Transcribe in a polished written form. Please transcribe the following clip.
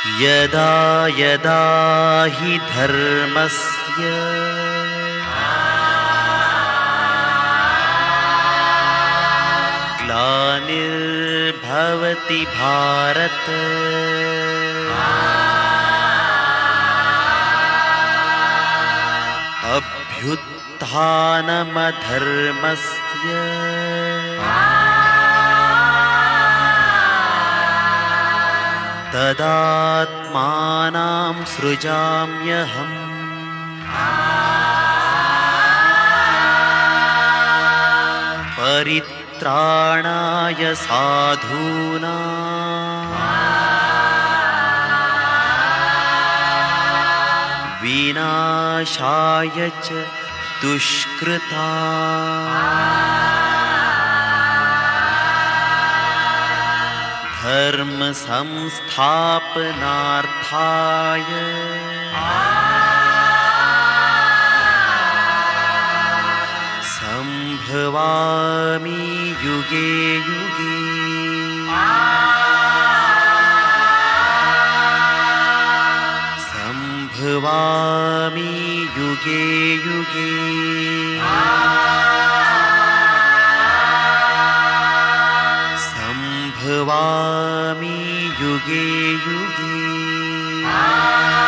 यदा यदा हि धर्मस्य ग्लानिर्भवति भारत अभ्युत्थानमधर्मस्य तदात्मानं सृजाम्यहम्। परित्राणाय साधूनां विनाशाय च दुष्कृतां धर्म संस्थापनार्थाय संभवामि युगे युगे। संभवामि युगे युगे। संभवामि युगे युगे।